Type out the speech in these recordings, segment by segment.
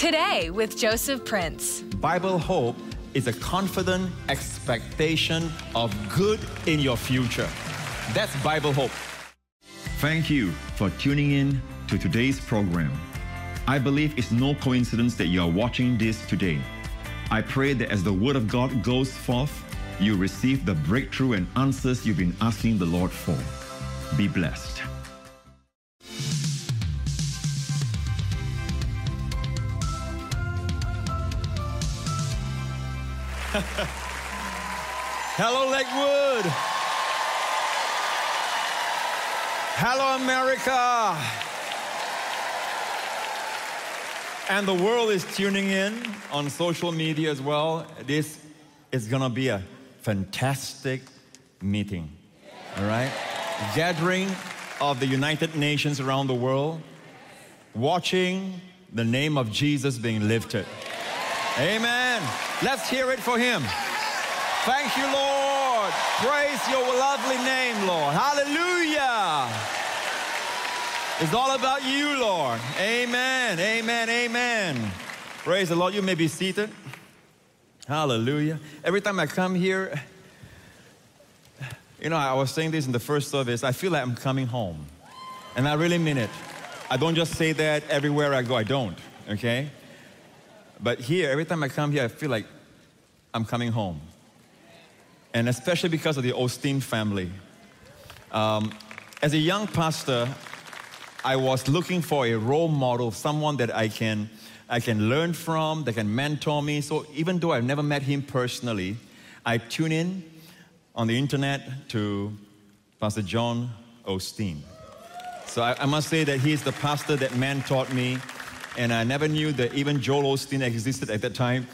Today with Joseph Prince. Bible hope is a confident expectation of good in your future. That's Bible hope. Thank you for tuning in to today's program. I believe it's no coincidence that you are watching this today. I pray that as the Word of God goes forth, you receive the breakthrough and answers you've been asking the Lord for. Be blessed. Hello, Lakewood. Hello, America. And the world is tuning in on social media as well. This is going to be a fantastic meeting. All right? Gathering of the United Nations around the world, watching the name of Jesus being lifted. Amen. Let's hear it for him. Thank you, Lord. Praise your lovely name, Lord. Hallelujah. It's all about you, Lord. Amen, amen, amen. Praise the Lord. You may be seated. Hallelujah. Every time I come here, you know, I was saying this in the first service, I feel like I'm coming home. And I really mean it. I don't just say that everywhere I go. I don't, okay? But here, every time I come here, I feel like I'm coming home. And especially because of the Osteen family. As a young pastor, I was looking for a role model, someone that I can learn from, that can mentor me. So even though I've never met him personally, I tune in on the internet to Pastor John Osteen. So I must say that he's the pastor that mentored me. And I never knew that even Joel Osteen existed at that time.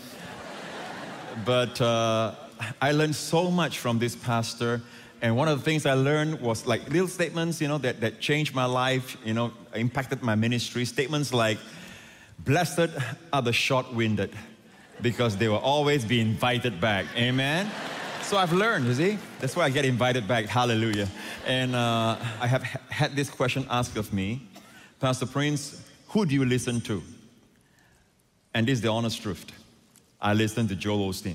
But I learned so much from this pastor. And one of the things I learned was like little statements, you know, that changed my life, you know, impacted my ministry. Statements like, blessed are the short-winded because they will always be invited back. Amen? So I've learned, you see? That's why I get invited back. Hallelujah. And I have had this question asked of me. Pastor Prince, who do you listen to? And this is the honest truth. I listen to Joel Osteen.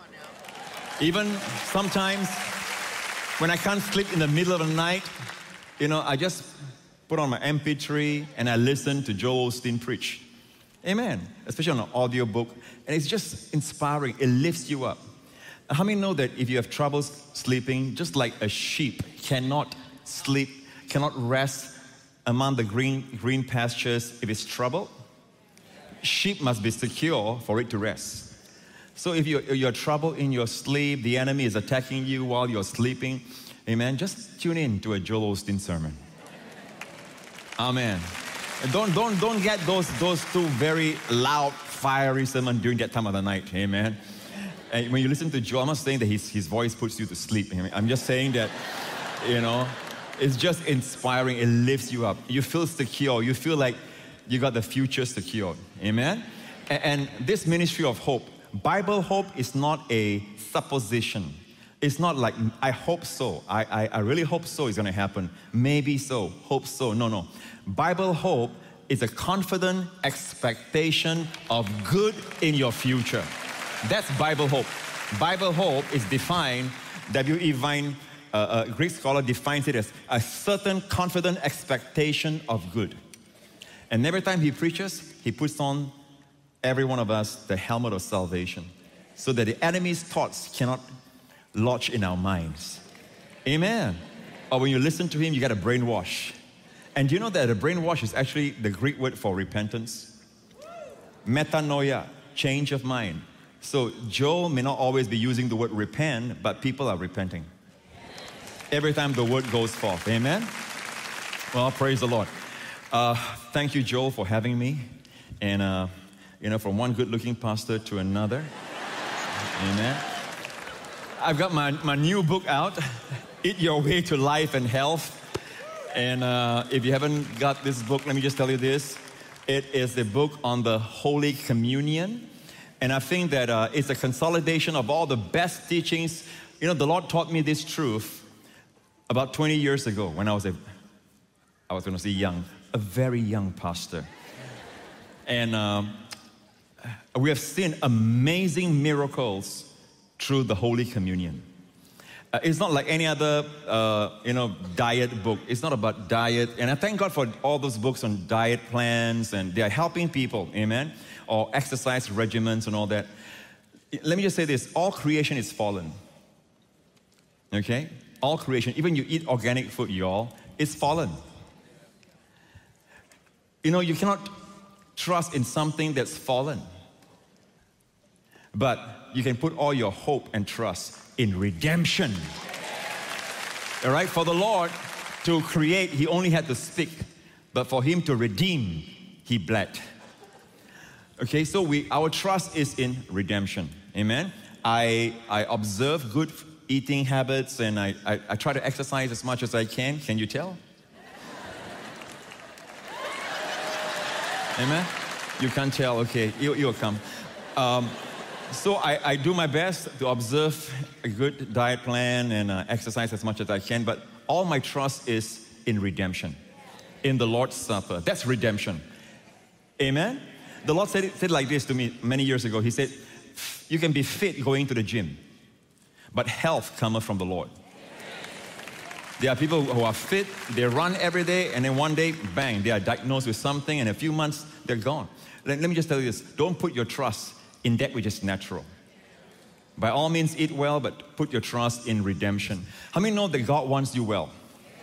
Even sometimes when I can't sleep in the middle of the night, you know, I just put on my MP3 and I listen to Joel Osteen preach. Amen. Especially on an audio book. And it's just inspiring. It lifts you up. How many know that if you have trouble sleeping, just like a sheep cannot sleep, cannot rest among the green pastures if it's trouble? Sheep must be secure for it to rest. So if you're trouble in your sleep, the enemy is attacking you while you're sleeping, amen, just tune in to a Joel Osteen sermon. Amen. And don't get those two very loud, fiery sermons during that time of the night, amen. And when you listen to Joel, I'm not saying that his voice puts you to sleep. I'm just saying that, you know, it's just inspiring. It lifts you up. You feel secure. You feel like you got the future secured. Amen? And this ministry of hope, Bible hope is not a supposition. It's not like, I hope so. I really hope so it's going to happen. Maybe so. Hope so. No. Bible hope is a confident expectation of good in your future. That's Bible hope. Bible hope is defined, W.E. Vine, a Greek scholar, defines it as a certain confident expectation of good. And every time he preaches, he puts on every one of us the helmet of salvation so that the enemy's thoughts cannot lodge in our minds. Amen. Or when you listen to him, you get a brainwash. And do you know that a brainwash is actually the Greek word for repentance? Metanoia, change of mind. So Joel may not always be using the word repent, but people are repenting every time the word goes forth. Amen? Well, praise the Lord. Thank you, Joel, for having me. And, you know, from one good-looking pastor to another. Amen. I've got my new book out, Eat Your Way to Life and Health. And if you haven't got this book, let me just tell you this. It is a book on the Holy Communion. And I think that it's a consolidation of all the best teachings. You know, the Lord taught me this truth about 20 years ago when I was going to say young, a very young pastor. And we have seen amazing miracles through the Holy Communion. It's not like any other, diet book. It's not about diet. And I thank God for all those books on diet plans, and they are helping people, amen? Or exercise regimens and all that. Let me just say this, all creation is fallen. Okay? All creation, even you eat organic food, y'all, it's fallen. You cannot trust in something that's fallen. But you can put all your hope and trust in redemption. All right? For the Lord to create, He only had to speak. But for Him to redeem, He bled. Okay, so our trust is in redemption. Amen? I observe good eating habits, and I try to exercise as much as I can. Can you tell? Amen? You can't tell. Okay, you'll come. So I do my best to observe a good diet plan and exercise as much as I can, but all my trust is in redemption, in the Lord's Supper. That's redemption. Amen? The Lord said it like this to me many years ago. He said, you can be fit going to the gym, but health cometh from the Lord. There are people who are fit, they run every day, and then one day, bang, they are diagnosed with something, and in a few months, they're gone. Let me just tell you this, don't put your trust in that which is natural. By all means, eat well, but put your trust in redemption. How many know that God wants you well?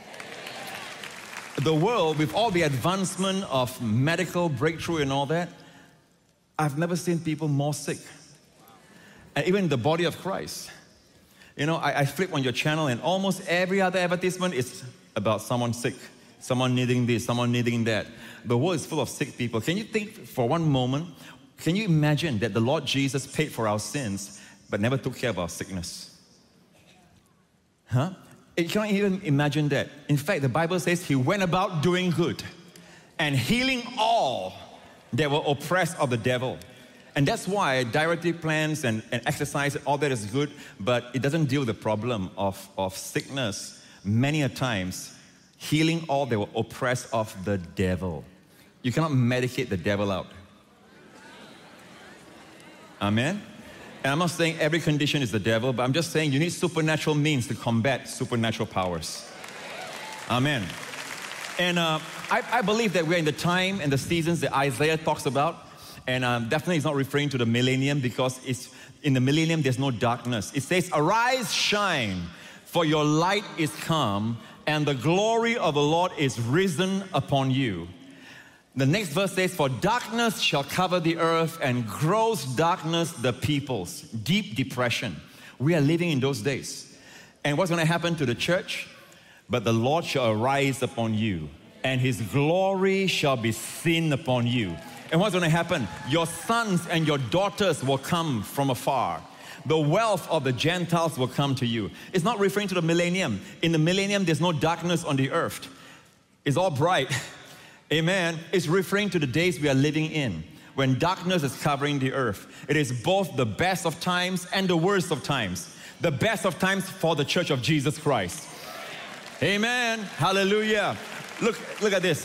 The world, with all the advancement of medical breakthrough and all that, I've never seen people more sick. And even the body of Christ. I flip on your channel and almost every other advertisement is about someone sick, someone needing this, someone needing that. The world is full of sick people. Can you think for one moment, can you imagine that the Lord Jesus paid for our sins but never took care of our sickness? Huh? You can't even imagine that. In fact, the Bible says He went about doing good and healing all that were oppressed of the devil. And that's why dietary plans and exercise, all that is good, but it doesn't deal with the problem of sickness. Many a times, healing all that were oppressed of the devil. You cannot medicate the devil out. Amen? And I'm not saying every condition is the devil, but I'm just saying you need supernatural means to combat supernatural powers. Amen. And I believe that we're in the time and the seasons that Isaiah talks about. And definitely it's not referring to the millennium, because it's in the millennium there's no darkness. It says, arise, shine, for your light is come, and the glory of the Lord is risen upon you. The next verse says, for darkness shall cover the earth, and gross darkness the peoples. Deep depression. We are living in those days. And what's going to happen to the church? But the Lord shall arise upon you, and His glory shall be seen upon you. And what's going to happen? Your sons and your daughters will come from afar. The wealth of the Gentiles will come to you. It's not referring to the millennium. In the millennium, there's no darkness on the earth. It's all bright. Amen. It's referring to the days we are living in, when darkness is covering the earth. It is both the best of times and the worst of times. The best of times for the Church of Jesus Christ. Amen. Hallelujah. Look at this.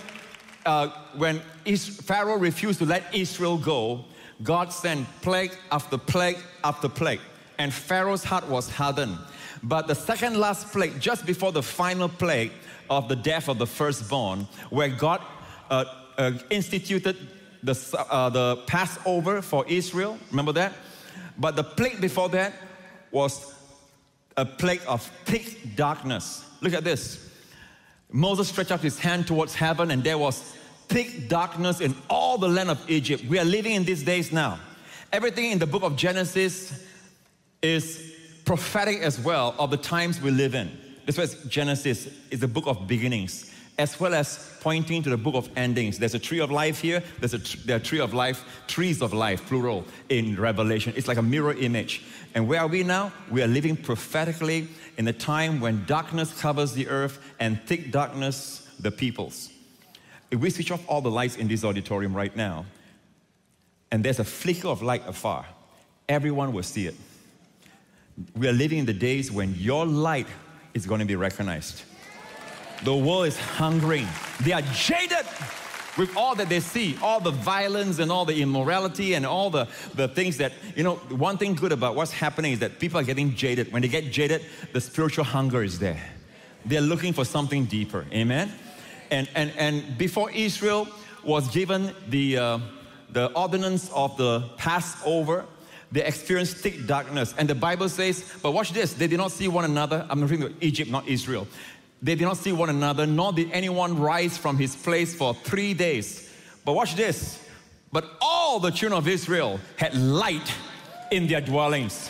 When Pharaoh refused to let Israel go, God sent plague after plague after plague. And Pharaoh's heart was hardened. But the second last plague, just before the final plague of the death of the firstborn, where God instituted the Passover for Israel, remember that? But the plague before that was a plague of thick darkness. Look at this. Moses stretched out his hand towards heaven, and there was thick darkness in all the land of Egypt. We are living in these days now. Everything in the book of Genesis is prophetic as well of the times we live in. That's why Genesis is the book of beginnings, as well as pointing to the book of endings. There's a tree of life here. There are trees of life, plural, in Revelation. It's like a mirror image. And where are we now? We are living prophetically in a time when darkness covers the earth and thick darkness the peoples. If we switch off all the lights in this auditorium right now, and there's a flicker of light afar, everyone will see it. We are living in the days when your light is going to be recognized. The world is hungering. They are jaded. with all that they see, all the violence and all the immorality and all the things that, one thing good about what's happening is that people are getting jaded. When they get jaded, the spiritual hunger is there. They're looking for something deeper. Amen? And before Israel was given the ordinance of the Passover, they experienced thick darkness. And the Bible says, but watch this, they did not see one another. I'm referring to Egypt, not Israel. They did not see one another, nor did anyone rise from his place for 3 days. But watch this. But all the children of Israel had light in their dwellings.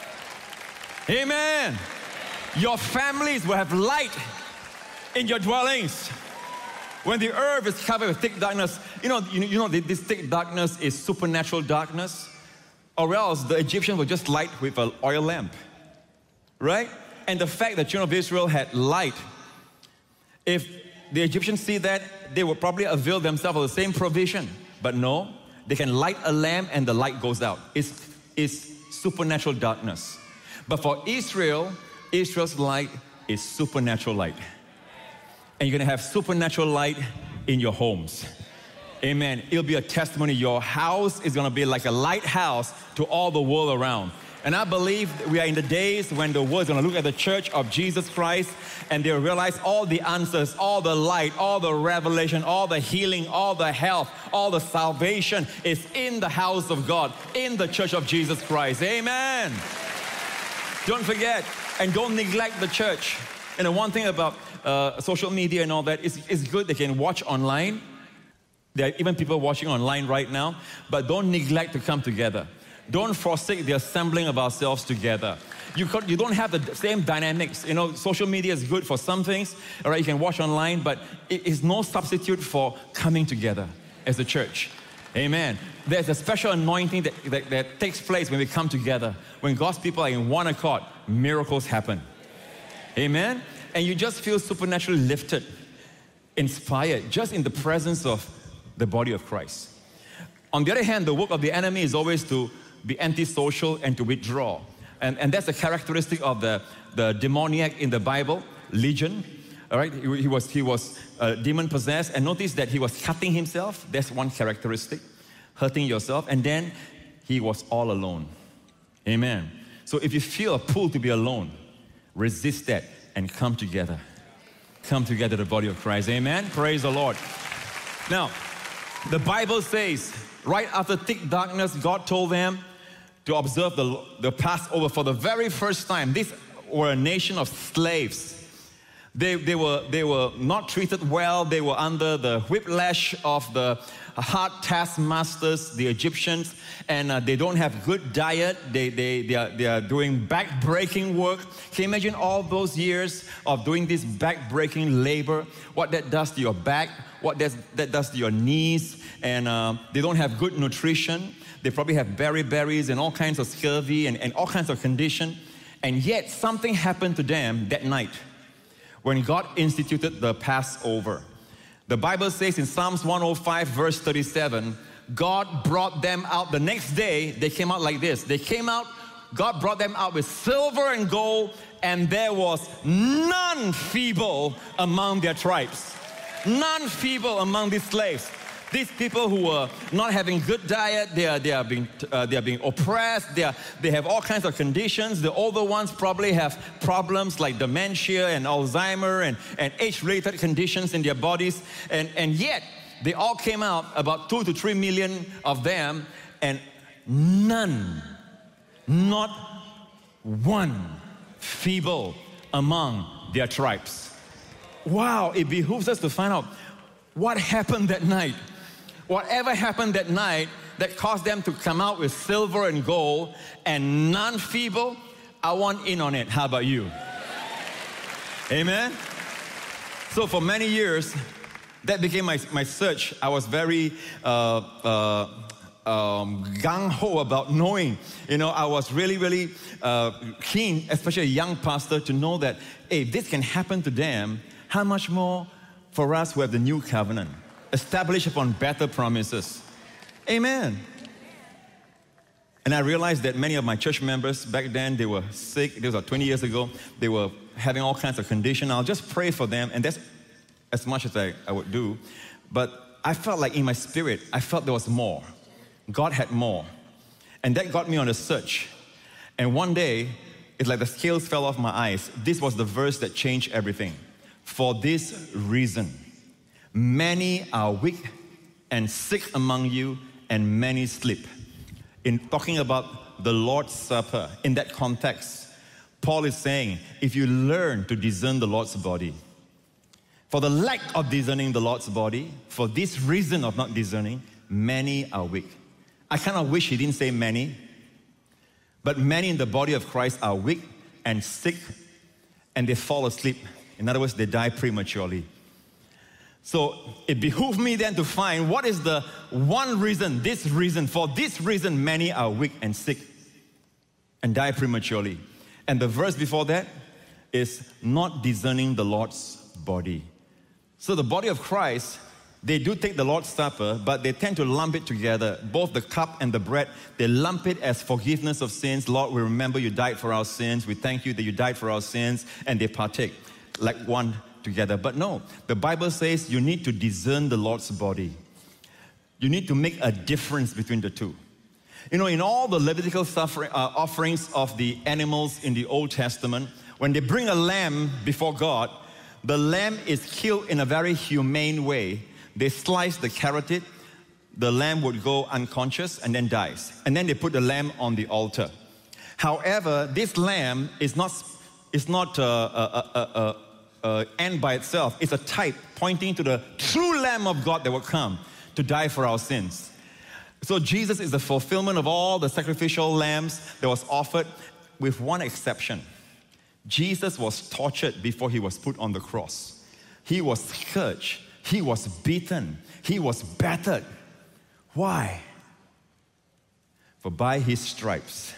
Amen. Your families will have light in your dwellings. When the earth is covered with thick darkness, this thick darkness is supernatural darkness. Or else the Egyptians would just light with an oil lamp. Right? And the fact that the children of Israel had light, if the Egyptians see that, they will probably avail themselves of the same provision. But no, they can light a lamp and the light goes out. It's supernatural darkness. But for Israel, Israel's light is supernatural light. And you're going to have supernatural light in your homes. Amen. It'll be a testimony. Your house is going to be like a lighthouse to all the world around. And I believe we are in the days when the world is going to look at the church of Jesus Christ and they'll realize all the answers, all the light, all the revelation, all the healing, all the health, all the salvation is in the house of God, in the church of Jesus Christ. Amen. Don't forget and don't neglect the church. And one thing about social media and all that, it's good they can watch online. There are even people watching online right now, but don't neglect to come together. Don't forsake the assembling of ourselves together. You don't have the same dynamics. Social media is good for some things. All right, you can watch online, but it is no substitute for coming together as a church. Amen. There's a special anointing that takes place when we come together. When God's people are in one accord, miracles happen. Amen. And you just feel supernaturally lifted, inspired, just in the presence of the body of Christ. On the other hand, the work of the enemy is always to be antisocial and to withdraw. And that's a characteristic of the demoniac in the Bible, Legion. All right, he was demon possessed, and notice that he was cutting himself. That's one characteristic, hurting yourself. And then he was all alone. Amen. So if you feel a pull to be alone, resist that and come together. Come together, the body of Christ. Amen. Praise the Lord. Now, the Bible says, right after thick darkness, God told them to observe the Passover for the very first time. These were a nation of slaves. They were not treated well. They were under the whiplash of the hard taskmasters, the Egyptians, and they don't have good diet. They are doing back-breaking work. Can you imagine all those years of doing this back-breaking labor? What that does to your back, what that does to your knees, and they don't have good nutrition. They probably have beriberi and all kinds of scurvy and all kinds of condition. And yet something happened to them that night when God instituted the Passover. The Bible says in Psalms 105 verse 37, God brought them out. The next day, they came out like this. They came out, God brought them out with silver and gold, and there was none feeble among their tribes. None feeble among these slaves. These people who were not having good diet, they are being oppressed. They have all kinds of conditions. The older ones probably have problems like dementia and Alzheimer and age-related conditions in their bodies. And yet, they all came out, about 2 to 3 million of them, and none, not one, feeble among their tribes. Wow, it behooves us to find out what happened that night. Whatever happened that night that caused them to come out with silver and gold and none feeble, I want in on it. How about you? Amen? So for many years, that became my search. I was very gung-ho about knowing. I was really keen, especially a young pastor, to know that, hey, if this can happen to them, how much more for us who have the new covenant, established upon better promises. Amen. And I realized that many of my church members back then, they were sick. This was about 20 years ago. They were having all kinds of conditions. I'll just pray for them, and that's as much as I would do. But I felt like in my spirit, I felt there was more. God had more. And that got me on a search. And one day, it's like the scales fell off my eyes. This was the verse that changed everything. For this reason, many are weak and sick among you, and many sleep. In talking about the Lord's Supper, in that context, Paul is saying, if you learn to discern the Lord's body, for the lack of discerning the Lord's body, for this reason of not discerning, many are weak. I kind of wish he didn't say many, but many in the body of Christ are weak and sick, and they fall asleep. In other words, they die prematurely. So it behooved me then to find what is the one reason, this reason, for this reason many are weak and sick and die prematurely. And the verse before that is not discerning the Lord's body. So the body of Christ, they do take the Lord's Supper, but they tend to lump it together. Both the cup and the bread, they lump it as forgiveness of sins. Lord, we remember you died for our sins. We thank you that you died for our sins. And they partake like one together. But no, the Bible says you need to discern the Lord's body. You need to make a difference between the two. You know, in all the Levitical offerings of the animals in the Old Testament, when they bring a lamb before God, the lamb is killed in a very humane way. They slice the carotid, the lamb would go unconscious and then dies. And then they put the lamb on the altar. However, this lamb is not end by itself. It's a type pointing to the true Lamb of God that will come to die for our sins. So Jesus is the fulfillment of all the sacrificial lambs that was offered, with one exception. Jesus was tortured before he was put on the cross. He was scourged. He was beaten. He was battered. Why? For by his stripes,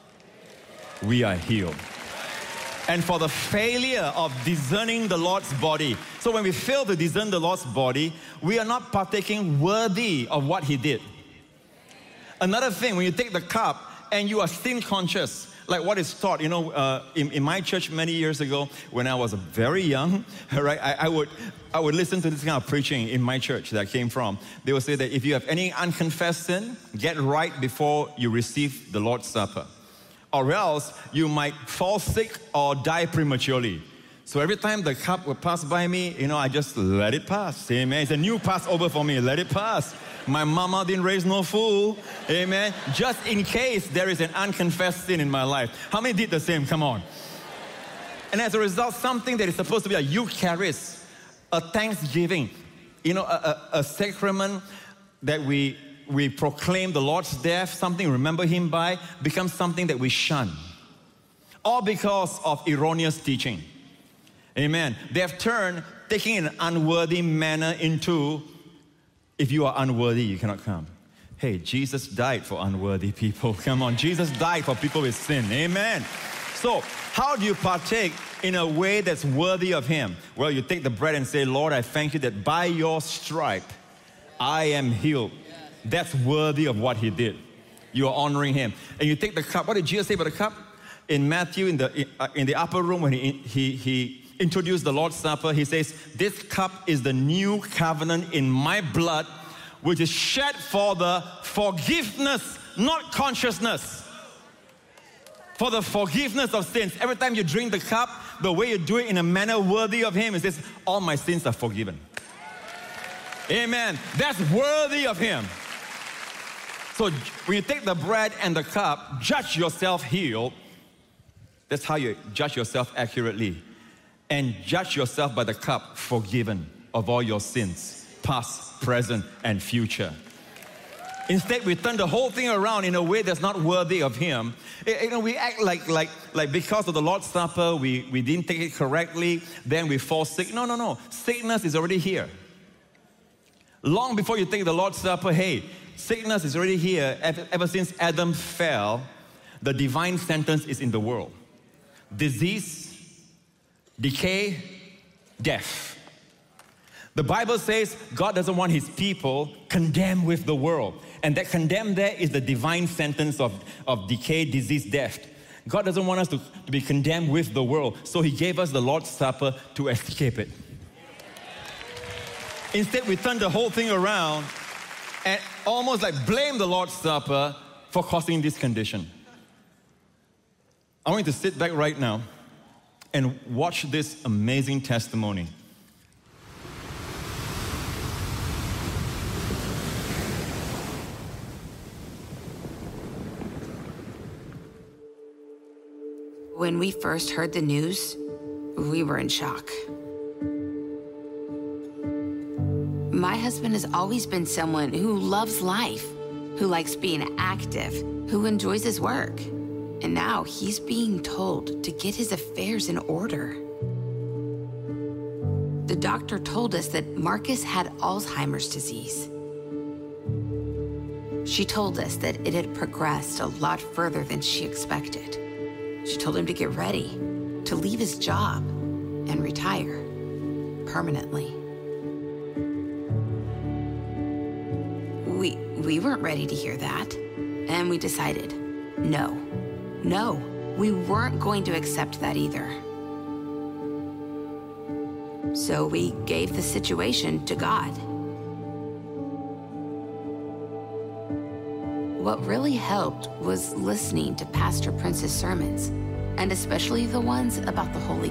we are healed. And for the failure of discerning the Lord's body. So when we fail to discern the Lord's body, we are not partaking worthy of what he did. Another thing, when you take the cup and you are sin conscious, like what is taught, you know, in my church many years ago, when I was very young, right, I would listen to this kind of preaching in my church that I came from. They would say that if you have any unconfessed sin, get right before you receive the Lord's Supper, or else you might fall sick or die prematurely. So every time the cup would pass by me, you know, I just let it pass. Amen. It's a new Passover for me. Let it pass. My mama didn't raise no fool. Amen. Just in case there is an unconfessed sin in my life. How many did the same? Come on. And as a result, something that is supposed to be a Eucharist, a thanksgiving, you know, a sacrament that we proclaim the Lord's death, something to remember him by, becomes something that we shun. All because of erroneous teaching. Amen. They have turned taking an unworthy manner into, if you are unworthy, you cannot come. Hey, Jesus died for unworthy people. Come on, Jesus died for people with sin. Amen. So, how do you partake in a way that's worthy of him? Well, you take the bread and say, Lord, I thank you that by your stripe, I am healed. That's worthy of what he did. You are honoring him. And you take the cup. What did Jesus say about the cup? In Matthew, in the upper room, when he introduced the Lord's Supper, he says, this cup is the new covenant in my blood, which is shed for the forgiveness, not consciousness. For the forgiveness of sins. Every time you drink the cup, the way you do it in a manner worthy of him, it says, all my sins are forgiven. Amen. That's worthy of him. So when you take the bread and the cup, judge yourself healed. That's how you judge yourself accurately. And judge yourself by the cup, forgiven of all your sins, past, present, and future. Instead, we turn the whole thing around in a way that's not worthy of him. You know, we act like because of the Lord's Supper, we didn't take it correctly, then we fall sick. No. Sickness is already here. Long before you take the Lord's Supper, hey, sickness is already here. Ever since Adam fell, the divine sentence is in the world. Disease, decay, death. The Bible says God doesn't want his people condemned with the world. And that condemned there is the divine sentence of decay, disease, death. God doesn't want us to be condemned with the world. So he gave us the Lord's Supper to escape it. Instead, we turn the whole thing around and almost like blame the Lord's Supper for causing this condition. I want you to sit back right now and watch this amazing testimony. When we first heard the news, we were in shock. My husband has always been someone who loves life, who likes being active, who enjoys his work. And now he's being told to get his affairs in order. The doctor told us that Marcus had Alzheimer's disease. She told us that it had progressed a lot further than she expected. She told him to get ready, to leave his job and retire permanently. We weren't ready to hear that, and we decided, no, we weren't going to accept that either. So we gave the situation to God. What really helped was listening to Pastor Prince's sermons, and especially the ones about the Holy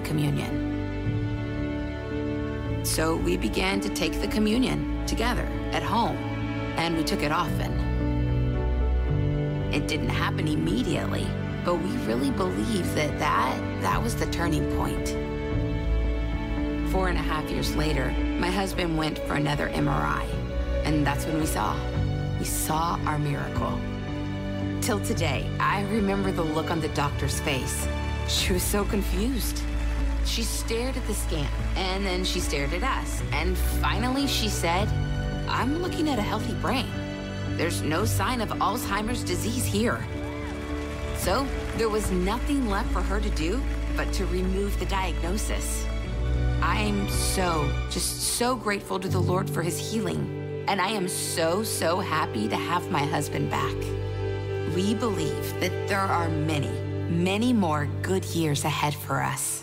Communion. So we began to take the communion together at home, and we took it often. It didn't happen immediately, but we really believe that was the turning point. 4.5 years later, my husband went for another MRI, and that's when we saw our miracle. Till today, I remember the look on the doctor's face. She was so confused. She stared at the scan, and then she stared at us, and finally she said, "I'm looking at a healthy brain. There's no sign of Alzheimer's disease here." So there was nothing left for her to do but to remove the diagnosis. I'm just so grateful to the Lord for his healing. And I am so happy to have my husband back. We believe that there are many more good years ahead for us.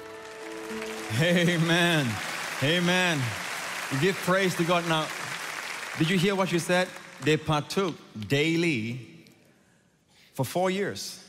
Amen. Amen. We give praise to God. Now, did you hear what you said? They partook daily for 4 years.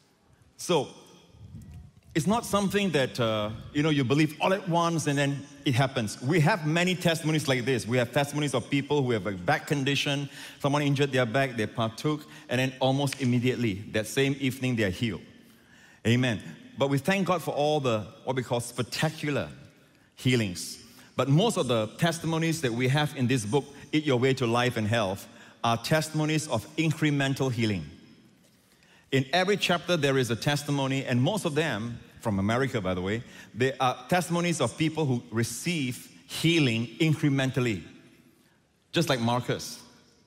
So, it's not something that, you believe all at once and then it happens. We have many testimonies like this. We have testimonies of people who have a back condition, someone injured their back, they partook, and then almost immediately, that same evening, they are healed. Amen. But we thank God for all the, what we call spectacular healings. But most of the testimonies that we have in this book, Eat Your Way to Life and Health, are testimonies of incremental healing. In every chapter, there is a testimony, and most of them, from America, by the way, they are testimonies of people who receive healing incrementally, just like Marcus.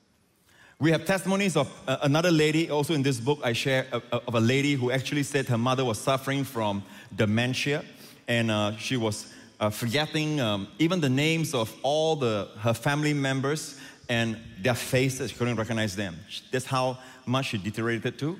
We have testimonies of another lady, also in this book I share, of a lady who actually said her mother was suffering from dementia, and she was forgetting even the names of all her family members and their faces. She couldn't recognize them. That's how much she deteriorated too.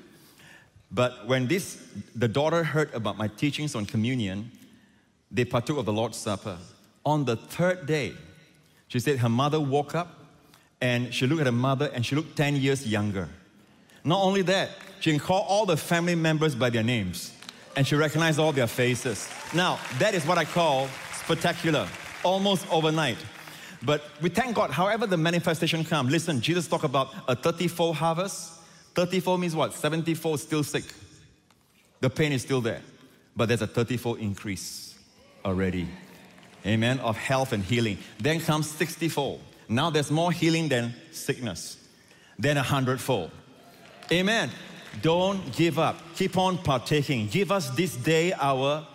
But when the daughter heard about my teachings on communion, they partook of the Lord's Supper. On the third day, she said her mother woke up and she looked at her mother and she looked 10 years younger. Not only that, she can call all the family members by their names and she recognized all their faces. Now, that is what I call spectacular, almost overnight. But we thank God, however the manifestation comes. Listen, Jesus talked about a 30-fold harvest. 30-fold means what? 70-fold still sick. The pain is still there. But there's a 30-fold increase already. Amen, of health and healing. Then comes 60-fold. Now there's more healing than sickness. Then 100-fold. Amen. Don't give up. Keep on partaking. Give us this day our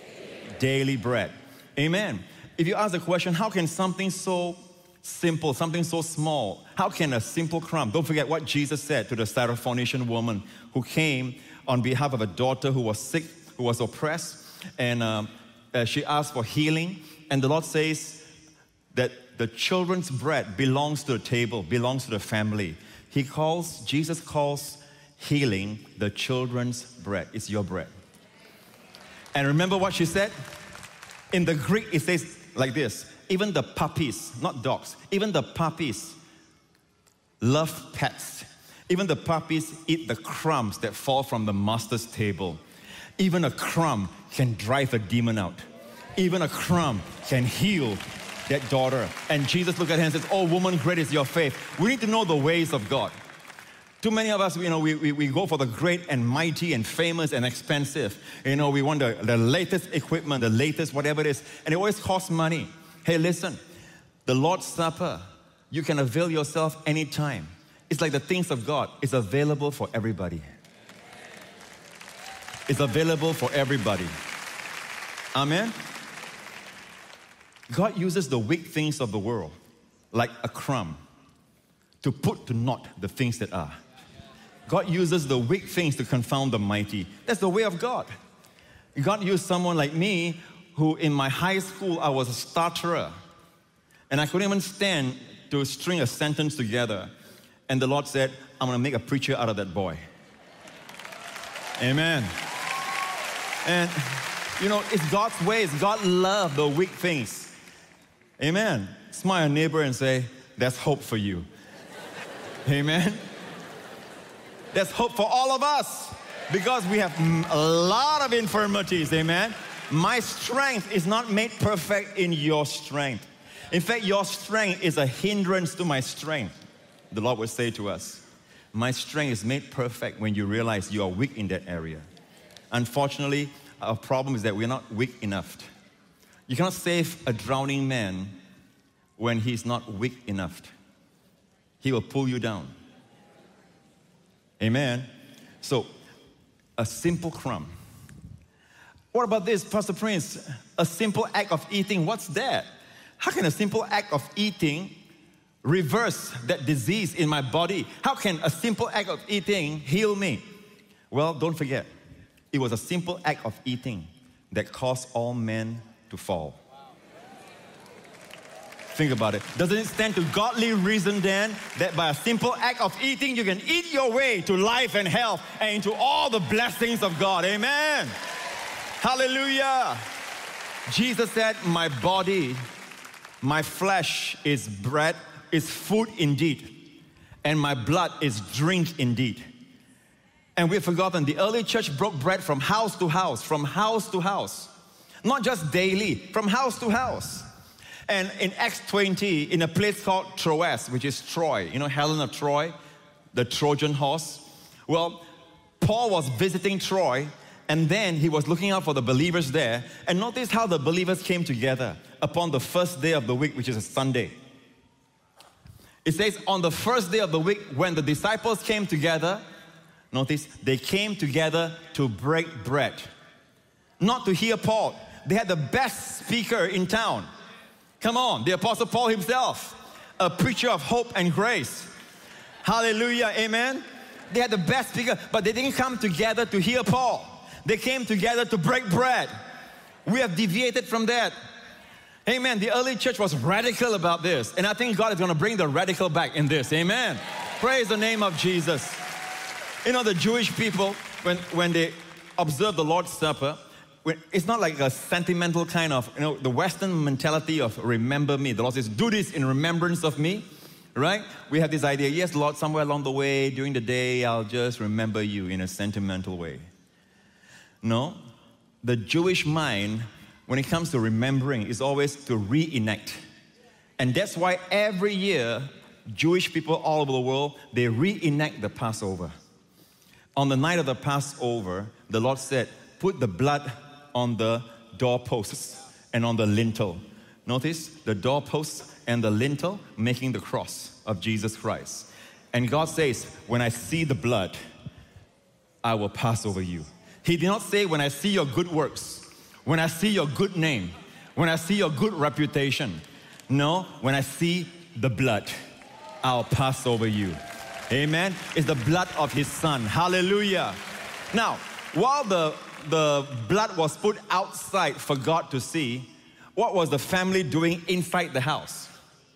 daily bread. Amen. If you ask the question, how can something so simple, something so small, how can a simple crumb? Don't forget what Jesus said to the Syrophoenician woman who came on behalf of a daughter who was sick, who was oppressed, and she asked for healing. And the Lord says that the children's bread belongs to the table, belongs to the family. Jesus calls healing the children's bread. It's your bread. And remember what she said? In the Greek, it says like this: even the puppies, not dogs, even the puppies love pets. Even the puppies eat the crumbs that fall from the master's table. Even a crumb can drive a demon out. Even a crumb can heal that daughter. And Jesus looked at her and says, "Oh, woman, great is your faith." We need to know the ways of God. Too many of us, we go for the great and mighty and famous and expensive. We want the latest equipment, the latest whatever it is, and it always costs money. Hey, listen, the Lord's Supper, you can avail yourself anytime. It's like the things of God. It's available for everybody. It's available for everybody. Amen? God uses the weak things of the world, like a crumb, to put to naught the things that are. God uses the weak things to confound the mighty. That's the way of God. God used someone like me, who in my high school, I was a stutterer. And I couldn't even stand to string a sentence together. And the Lord said, "I'm going to make a preacher out of that boy." Amen. And, it's God's ways. God loves the weak things. Amen. Smile at your neighbor and say, "There's hope for you." Amen. There's hope for all of us because we have a lot of infirmities. Amen. My strength is not made perfect in your strength. In fact, your strength is a hindrance to my strength. The Lord would say to us, my strength is made perfect when you realize you are weak in that area. Unfortunately, our problem is that we're not weak enough. You cannot save a drowning man when he's not weak enough. He will pull you down. Amen. So, a simple crumb. What about this, Pastor Prince? A simple act of eating, what's that? How can a simple act of eating reverse that disease in my body? How can a simple act of eating heal me? Well, don't forget, it was a simple act of eating that caused all men to fall. Think about it. Doesn't it stand to godly reason then that by a simple act of eating, you can eat your way to life and health and into all the blessings of God? Amen. Hallelujah. Jesus said, "My body, my flesh is bread, is food indeed, and my blood is drink indeed." And we've forgotten the early church broke bread from house to house, from house to house. Not just daily, from house to house. And in Acts 20, in a place called Troas, which is Troy, Helen of Troy, the Trojan horse. Well, Paul was visiting Troy, and then he was looking out for the believers there. And notice how the believers came together upon the first day of the week, which is a Sunday. It says, on the first day of the week, when the disciples came together, notice, they came together to break bread. Not to hear Paul. They had the best speaker in town. Come on, the Apostle Paul himself, a preacher of hope and grace. Hallelujah, amen. They had the best speaker, but they didn't come together to hear Paul. They came together to break bread. We have deviated from that. Amen. The early church was radical about this, and I think God is going to bring the radical back in this. Amen. Praise the name of Jesus. The Jewish people, when they observe the Lord's Supper, it's not like a sentimental kind of, the Western mentality of remember me. The Lord says, do this in remembrance of me, right? We have this idea, yes, Lord, somewhere along the way, during the day, I'll just remember you in a sentimental way. No, the Jewish mind, when it comes to remembering, is always to reenact. And that's why every year, Jewish people all over the world, they reenact the Passover. On the night of the Passover, the Lord said, put the blood on the doorposts and on the lintel. Notice the doorposts and the lintel making the cross of Jesus Christ. And God says, when I see the blood, I will pass over you. He did not say, when I see your good works, when I see your good name, when I see your good reputation. No, when I see the blood, I'll pass over you. Amen. It's the blood of His Son. Hallelujah. Now, while the blood was put outside for God to see, what was the family doing inside the house?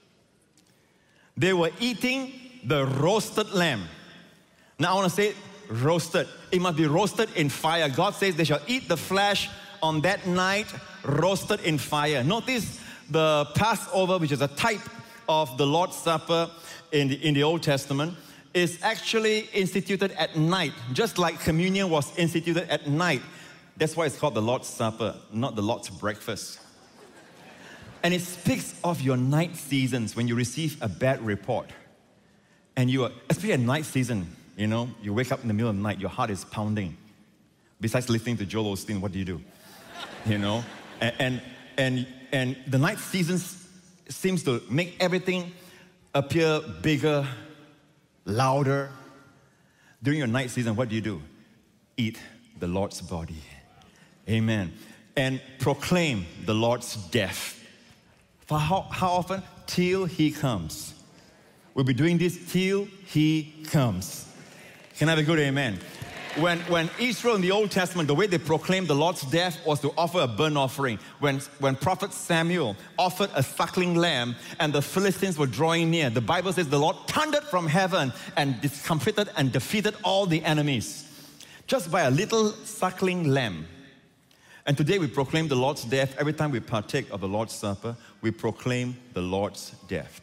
They were eating the roasted lamb. Now I want to say roasted. It must be roasted in fire. God says they shall eat the flesh on that night, roasted in fire. Notice the Passover, which is a type of the Lord's Supper in the Old Testament, is actually instituted at night, just like communion was instituted at night. That's why it's called the Lord's Supper, not the Lord's breakfast. And it speaks of your night seasons when you receive a bad report. And you are, especially at night season, you know, you wake up in the middle of the night, your heart is pounding. Besides listening to Joel Osteen, what do? You know? And the night seasons seems to make everything appear bigger, louder. During your night season, what do? Eat the Lord's body. Amen. And proclaim the Lord's death. For how often? Till He comes. We'll be doing this till He comes. Can I have a good amen? When Israel in the Old Testament, the way they proclaimed the Lord's death was to offer a burnt offering. When Prophet Samuel offered a suckling lamb and the Philistines were drawing near, the Bible says the Lord thundered from heaven and discomfited and defeated all the enemies just by a little suckling lamb. And today we proclaim the Lord's death. Every time we partake of the Lord's Supper, we proclaim the Lord's death.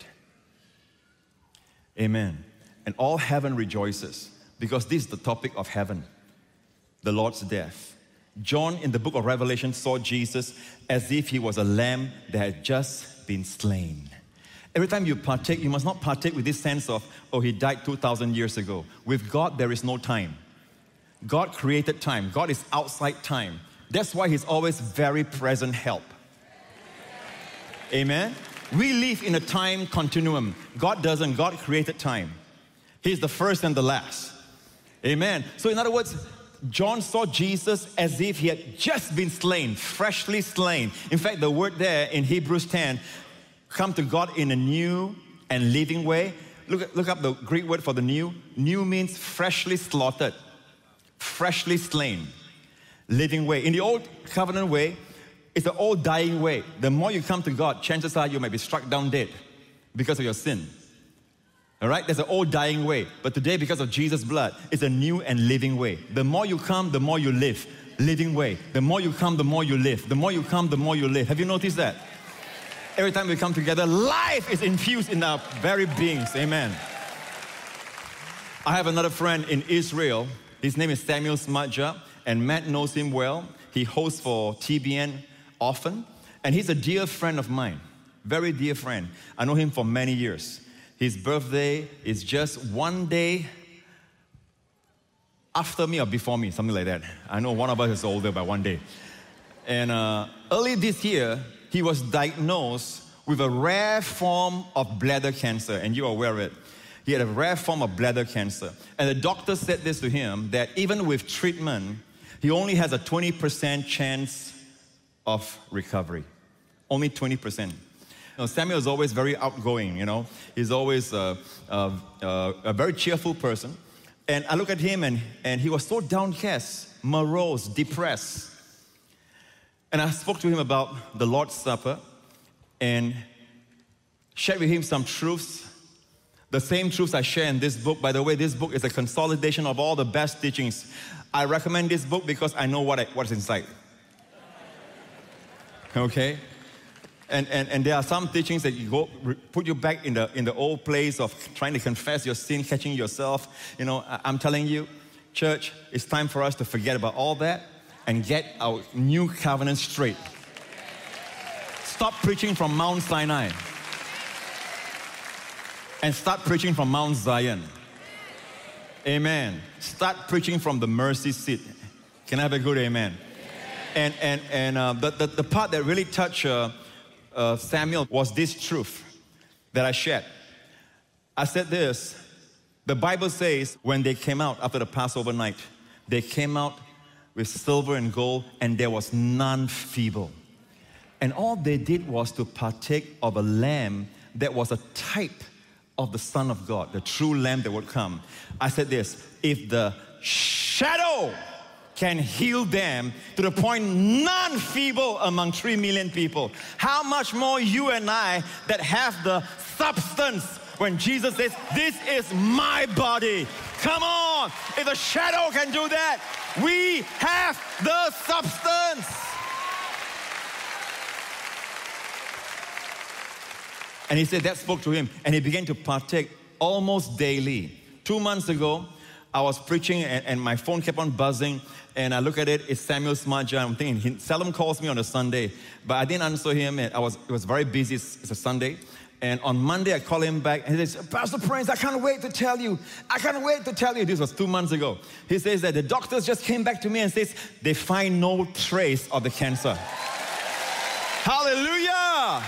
Amen. And all heaven rejoices because this is the topic of heaven, the Lord's death. John in the book of Revelation saw Jesus as if He was a lamb that had just been slain. Every time you partake, you must not partake with this sense of, oh, He died 2,000 years ago. With God, there is no time. God created time. God is outside time. That's why He's always very present help. Amen? We live in a time continuum. God doesn't. God created time. He's the first and the last. Amen. So in other words, John saw Jesus as if He had just been slain, freshly slain. In fact, the word there in Hebrews 10, come to God in a new and living way. Look up the Greek word for the new. New means freshly slaughtered, freshly slain, living way. In the old covenant way, it's the old dying way. The more you come to God, chances are you might be struck down dead because of your sin. All right? There's an old dying way. But today, because of Jesus' blood, it's a new and living way. The more you come, the more you live. Living way. The more you come, the more you live. The more you come, the more you live. Have you noticed that? Every time we come together, life is infused in our very beings. Amen. I have another friend in Israel. His name is Samuel Smadja, and Matt knows him well. He hosts for TBN often, and he's a dear friend of mine, very dear friend. I know him for many years. His birthday is just one day after me or before me, something like that. I know one of us is older by one day. And early this year, he was diagnosed with a rare form of bladder cancer, and you're aware of it. He had a rare form of bladder cancer. And the doctor said this to him, that even with treatment, he only has a 20% chance of recovery. Only 20%. You know, Samuel is always very outgoing, you know. He's always a very cheerful person. And I look at him and he was so downcast, morose, depressed. And I spoke to him about the Lord's Supper and shared with him some truths. The same truths I share in this book. By the way, this book is a consolidation of all the best teachings. I recommend this book because I know what's inside. Okay? And there are some teachings that you go put you back in the old place of trying to confess your sin, catching yourself. You know, I'm telling you, church, it's time for us to forget about all that and get our new covenant straight. Stop preaching from Mount Sinai and start preaching from Mount Zion. Amen. Start preaching from the mercy seat. Can I have a good amen? And the part that really touched Samuel was this truth that I shared. I said this, the Bible says when they came out after the Passover night, they came out with silver and gold and there was none feeble. And all they did was to partake of a lamb that was a type of the Son of God, the true lamb that would come. I said this, if the shadow can heal them to the point none feeble among 3 million people, how much more you and I that have the substance when Jesus says, this is my body. Come on, if the shadow can do that, we have the substance. And he said that spoke to him, and he began to partake almost daily. 2 months ago, I was preaching, and my phone kept on buzzing, and I look at it, it's Samuel Smadja. I'm thinking, he seldom calls me on a Sunday, but I didn't answer him, and it was very busy, it's a Sunday. And on Monday, I call him back, and he says, Pastor Prince, I can't wait to tell you. This was 2 months ago. He says that the doctors just came back to me and says, they find no trace of the cancer. Hallelujah!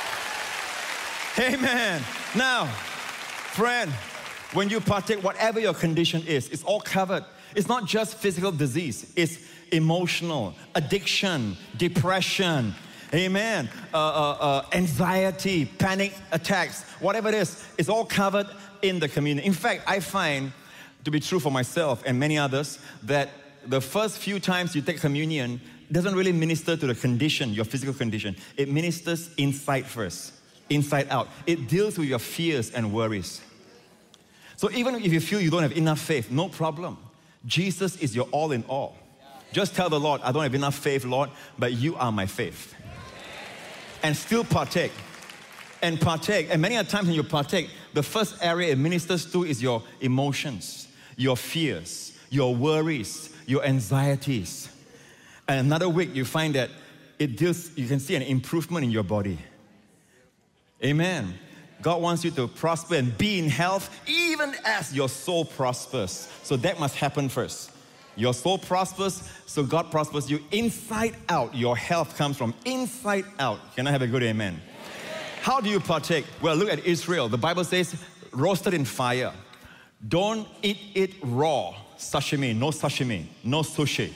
Amen. Now, friend, when you partake, whatever your condition is, it's all covered. It's not just physical disease. It's emotional, addiction, depression, amen, anxiety, panic attacks, whatever it is, it's all covered in the communion. In fact, I find to be true for myself and many others that the first few times you take communion doesn't really minister to the condition, your physical condition. It ministers inside first, inside out. It deals with your fears and worries. So even if you feel you don't have enough faith, no problem. Jesus is your all in all. Just tell the Lord, I don't have enough faith, Lord, but you are my faith. And still partake. And partake. And many a times when you partake, the first area it ministers to is your emotions, your fears, your worries, your anxieties. And another week you find that it deals, you can see an improvement in your body. Amen. God wants you to prosper and be in health even as your soul prospers. So that must happen first. Your soul prospers, so God prospers you inside out. Your health comes from inside out. Can I have a good amen? How do you partake? Well, look at Israel. The Bible says, roasted in fire. Don't eat it raw. Sashimi, no sushi.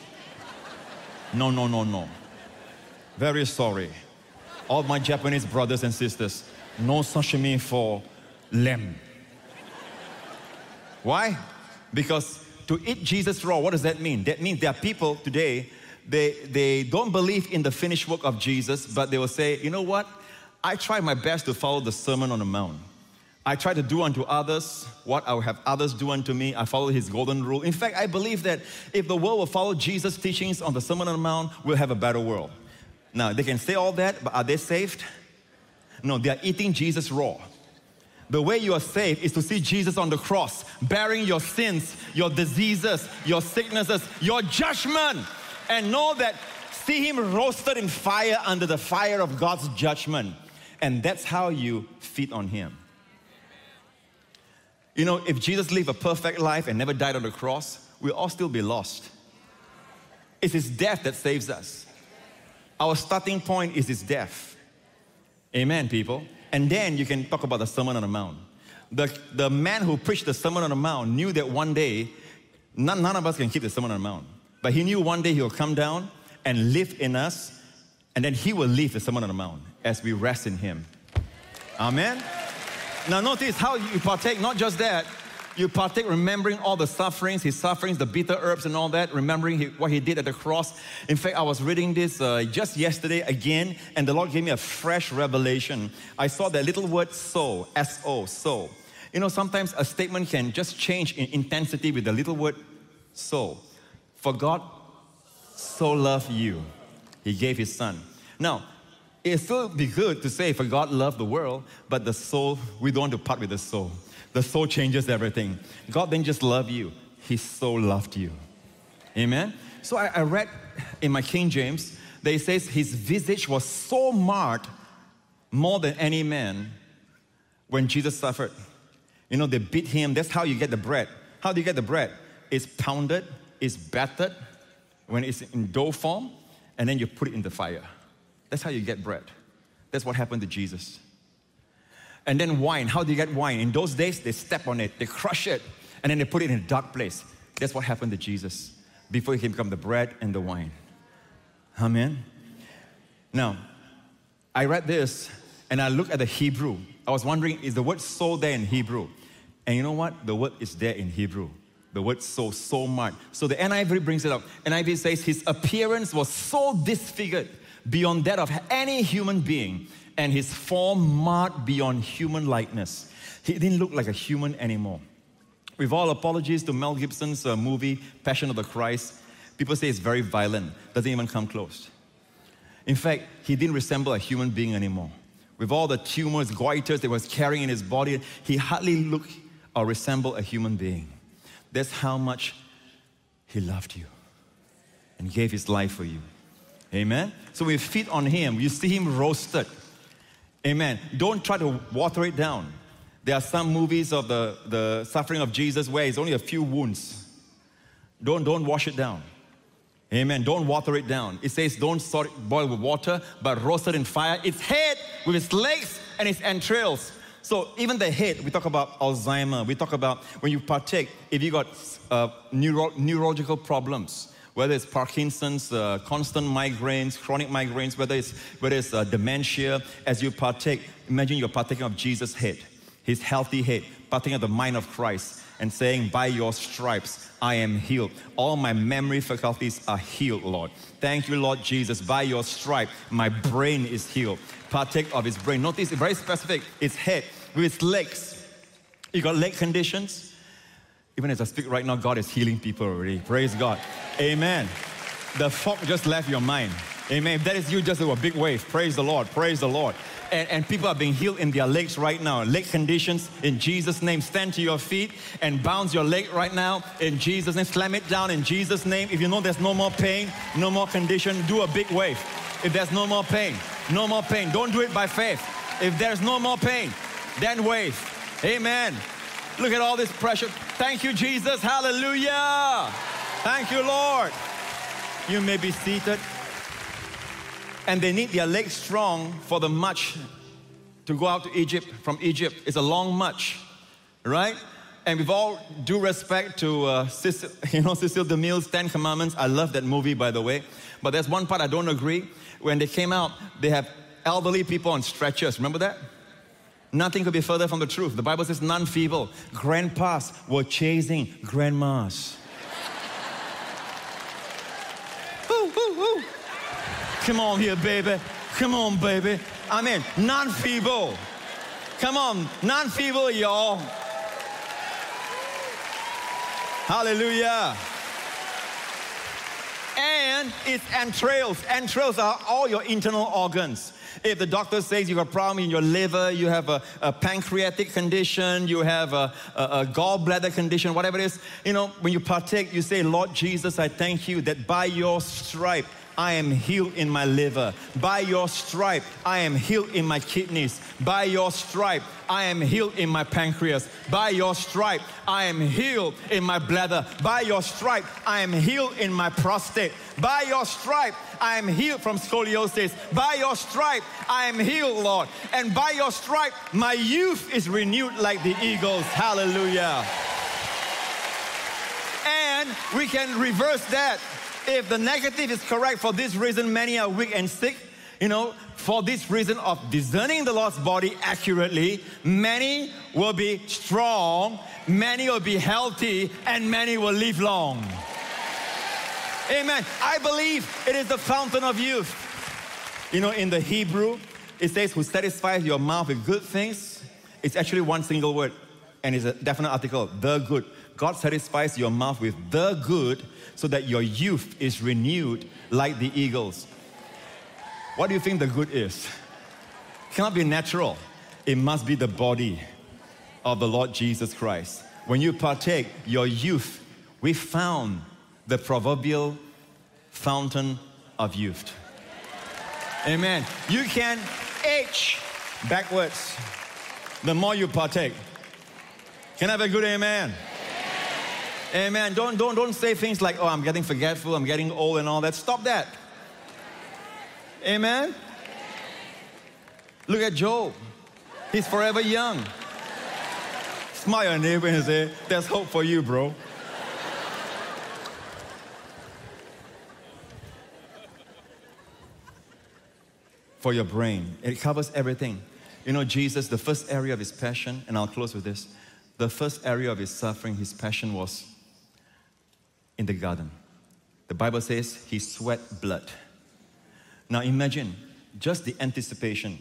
No. Very sorry. All my Japanese brothers and sisters, no sashimi for lamb. Why? Because to eat Jesus raw, what does that mean? That means there are people today, they don't believe in the finished work of Jesus, but they will say, you know what? I try my best to follow the Sermon on the Mount. I try to do unto others what I will have others do unto me. I follow his golden rule. In fact, I believe that if the world will follow Jesus' teachings on the Sermon on the Mount, we'll have a better world. Now, they can say all that, but are they saved? No, they are eating Jesus raw. The way you are saved is to see Jesus on the cross, bearing your sins, your diseases, your sicknesses, your judgment, and know that, see him roasted in fire under the fire of God's judgment. And that's how you feed on him. You know, if Jesus lived a perfect life and never died on the cross, we'll all still be lost. It's his death that saves us. Our starting point is his death. Amen, people. And then you can talk about the Sermon on the Mount. The man who preached the Sermon on the Mount knew that one day, none of us can keep the Sermon on the Mount. But he knew one day he will come down and live in us, and then he will leave the Sermon on the Mount as we rest in him. Amen? Now notice how you partake, not just that, you partake remembering all the sufferings, his sufferings, the bitter herbs and all that, remembering what he did at the cross. In fact, I was reading this just yesterday again, and the Lord gave me a fresh revelation. I saw that little word soul, S-O, soul. You know, sometimes a statement can just change in intensity with the little word soul. For God so loved you, he gave his son. Now, it'd still be good to say, for God loved the world, but the soul, we don't want to part with the soul. The soul changes everything. God didn't just love you, he so loved you. Amen? So I read in my King James, that it says his visage was so marked more than any man when Jesus suffered. You know, they beat him. That's how you get the bread. How do you get the bread? It's pounded, it's battered when it's in dough form, and then you put it in the fire. That's how you get bread. That's what happened to Jesus. And then wine. How do you get wine? In those days, they step on it, they crush it, and then they put it in a dark place. That's what happened to Jesus before he can become the bread and the wine. Amen? Now, I read this, and I looked at the Hebrew. I was wondering, is the word soul there in Hebrew? And you know what? The word is there in Hebrew. The word soul, so marked. So the NIV brings it up. NIV says, his appearance was so disfigured beyond that of any human being, and his form marked beyond human likeness. He didn't look like a human anymore. With all apologies to Mel Gibson's movie, Passion of the Christ, people say it's very violent, doesn't even come close. In fact, he didn't resemble a human being anymore. with all the tumors, goiters that he was carrying in his body, he hardly looked or resembled a human being. That's how much he loved you and gave his life for you. Amen? So we feed on him. You see him roasted. Amen. Don't try to water it down. There are some movies of the suffering of Jesus where it's only a few wounds. Don't wash it down. Amen. Don't water it down. It says don't boil with water, but roast it in fire. Its head with its legs and its entrails. So even the head, we talk about Alzheimer. We talk about when you partake, if you got neurological problems, whether it's Parkinson's, constant migraines, chronic migraines, whether it's dementia, as you partake, imagine you're partaking of Jesus' head, his healthy head, partaking of the mind of Christ, and saying, by your stripes, I am healed. All my memory faculties are healed, Lord. Thank you, Lord Jesus. By your stripe, my brain is healed. Partake of his brain. Notice, it's very specific. Its head with its legs. You got leg conditions? Even as I speak right now, God is healing people already. Praise God. Amen. The fog just left your mind. Amen. If that is you, just do a big wave. Praise the Lord. Praise the Lord. And people are being healed in their legs right now. Leg conditions, in Jesus' name. Stand to your feet and bounce your leg right now in Jesus' name. Slam it down in Jesus' name. If you know there's no more pain, no more condition, do a big wave. If there's no more pain, no more pain. Don't do it by faith. If there's no more pain, then wave. Amen. Look at all this pressure. Thank you, Jesus. Hallelujah. Thank you, Lord. You may be seated. And they need their legs strong for the march to go out to Egypt, from Egypt. It's a long march, right? And with all due respect to Cecil DeMille's 10 Commandments, I love that movie, by the way. But there's one part I don't agree. When they came out, they have elderly people on stretchers. Remember that? Nothing could be further from the truth. The Bible says none feeble. Grandpas were chasing grandmas. Woo, woo, woo. Come on here, baby. Come on, baby. I mean, non-feeble. Come on, non-feeble, y'all. Hallelujah. And it's entrails. Entrails are all your internal organs. If the doctor says you have a problem in your liver, you have a pancreatic condition, you have a gallbladder condition, whatever it is, when you partake, you say, Lord Jesus, I thank you that by your stripe, I am healed in my liver. By your stripe, I am healed in my kidneys. By your stripe, I am healed in my pancreas. By your stripe, I am healed in my bladder. By your stripe, I am healed in my prostate. By your stripe, I am healed from scoliosis. By your stripe, I am healed, Lord. And by your stripe, my youth is renewed like the eagles. Hallelujah. And we can reverse that. If the negative is correct, for this reason, many are weak and sick. For this reason of discerning the Lord's body accurately, many will be strong, many will be healthy, and many will live long. Amen. I believe it is the fountain of youth. In the Hebrew, it says, who satisfies your mouth with good things. It's actually one single word, and it's a definite article, the good. God satisfies your mouth with the good so that your youth is renewed like the eagles. What do you think the good is? It cannot be natural. It must be the body of the Lord Jesus Christ. When you partake, your youth, we found the proverbial fountain of youth. Amen. You can age backwards the more you partake. Can I have a good amen? Amen. Don't say things like, oh, I'm getting forgetful, I'm getting old and all that. Stop that. Amen. Look at Job. He's forever young. Smile at your neighbor and say, there's hope for you, bro. For your brain. It covers everything. Jesus, the first area of his passion, and I'll close with this, the first area of his suffering, his passion was in the garden. The Bible says he sweat blood. Now imagine just the anticipation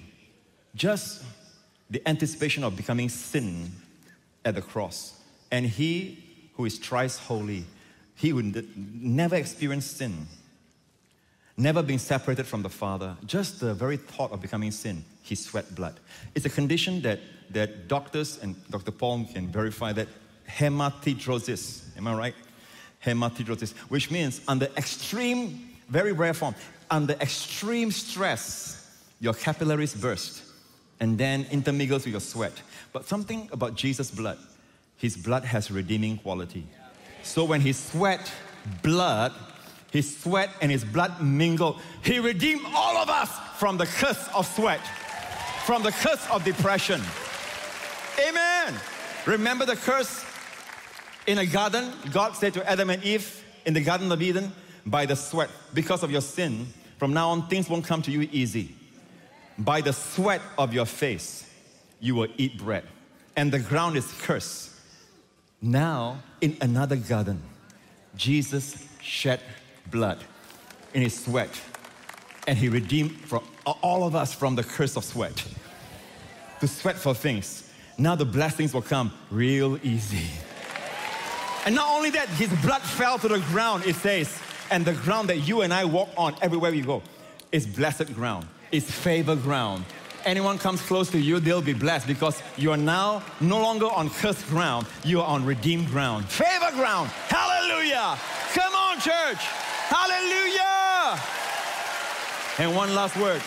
of becoming sin at the cross. And he who is thrice holy, he would never experience sin. never being separated from the Father, just the very thought of becoming sin, he sweat blood. It's a condition that doctors and Dr. Paul can verify, that hematidrosis, am I right? Hematidrosis, which means under extreme, very rare form, under extreme stress, your capillaries burst and then intermingles with your sweat. But something about Jesus' blood, his blood has redeeming quality. So when he sweat blood, his sweat and his blood mingled, he redeemed all of us from the curse of sweat, from the curse of depression. Amen. Remember the curse in a garden? God said to Adam and Eve in the Garden of Eden, by the sweat, because of your sin, from now on things won't come to you easy. By the sweat of your face, you will eat bread. And the ground is cursed. Now, in another garden, Jesus shed blood in his sweat. And he redeemed all of us from the curse of sweat. To sweat for things. Now the blessings will come real easy. And not only that, his blood fell to the ground, it says, and the ground that you and I walk on everywhere we go is blessed ground, is favor ground. Anyone comes close to you, they'll be blessed, because you are now no longer on cursed ground, you are on redeemed ground. Favor ground. Hallelujah. Come on, church. Hallelujah. And one last word.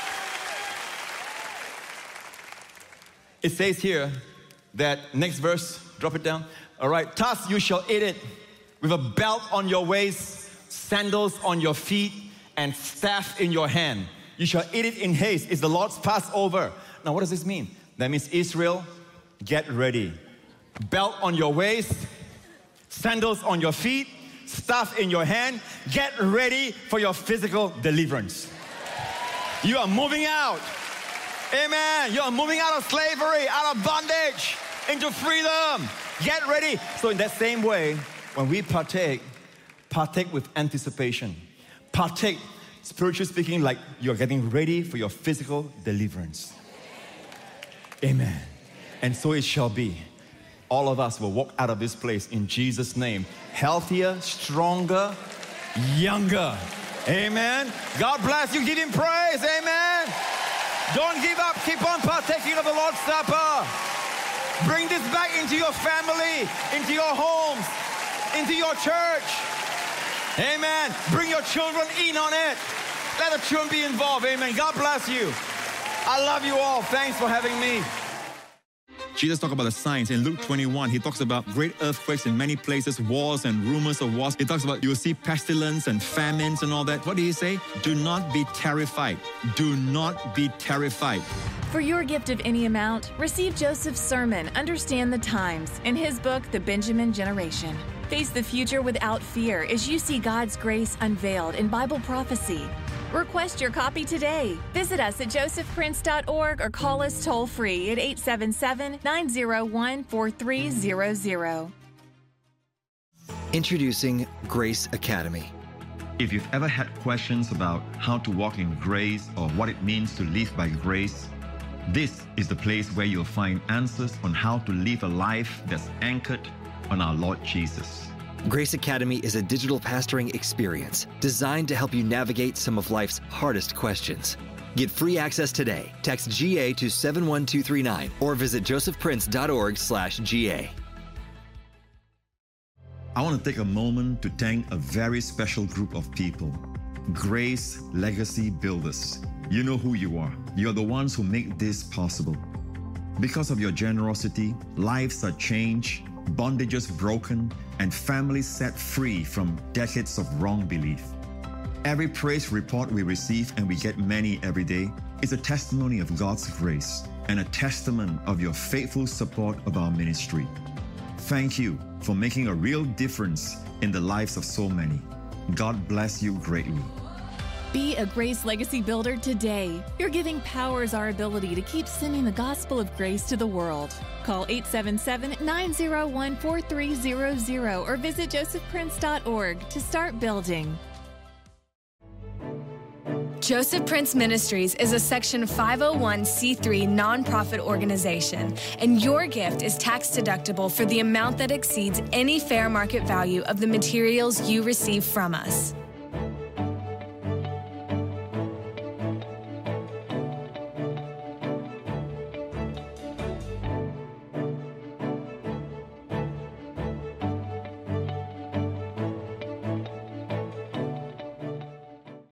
It says here that, next verse, drop it down. All right, thus you shall eat it with a belt on your waist, sandals on your feet, and staff in your hand. You shall eat it in haste. It's the Lord's Passover. Now, what does this mean? That means Israel, get ready. Belt on your waist, sandals on your feet, staff in your hand. Get ready for your physical deliverance. You are moving out. Amen. You are moving out of slavery, out of bondage, into freedom. Get ready. So in that same way, when we partake with anticipation. Partake, spiritually speaking, like you're getting ready for your physical deliverance. Amen. And so it shall be. All of us will walk out of this place in Jesus' name, healthier, stronger, younger. Amen. God bless you. Give him praise. Amen. Don't give up. Keep on partaking of the Lord's Supper. Bring this back into your family, into your homes, into your church. Amen. Bring your children in on it. Let the children be involved. Amen. God bless you. I love you all. Thanks for having me. Jesus talked about the signs. In Luke 21, he talks about great earthquakes in many places, wars and rumors of wars. He talks about you will see pestilence and famines and all that. What did he say? Do not be terrified. Do not be terrified. For your gift of any amount, receive Joseph's sermon, Understand the Times, in his book, The Benjamin Generation. Face the future without fear as you see God's grace unveiled in Bible prophecy. Request your copy today. Visit us at josephprince.org or call us toll-free at 877-901-4300. Introducing Grace Academy. If you've ever had questions about how to walk in grace or what it means to live by grace, this is the place where you'll find answers on how to live a life that's anchored on our Lord Jesus. Grace Academy is a digital pastoring experience designed to help you navigate some of life's hardest questions. Get free access today. Text GA to 71239 or visit josephprince.org/GA. I want to take a moment to thank a very special group of people, Grace Legacy Builders. You know who you are. You're the ones who make this possible. Because of your generosity, lives are changed, bondages broken, and families set free from decades of wrong belief. Every praise report we receive, and we get many every day, is a testimony of God's grace and a testament of your faithful support of our ministry. Thank you for making a real difference in the lives of so many. God bless you greatly. Be a Grace Legacy Builder today. Your giving powers our ability to keep sending the gospel of grace to the world. Call 877-901-4300 or visit josephprince.org to start building. Joseph Prince Ministries is a Section 501c3 nonprofit organization, and your gift is tax deductible for the amount that exceeds any fair market value of the materials you receive from us.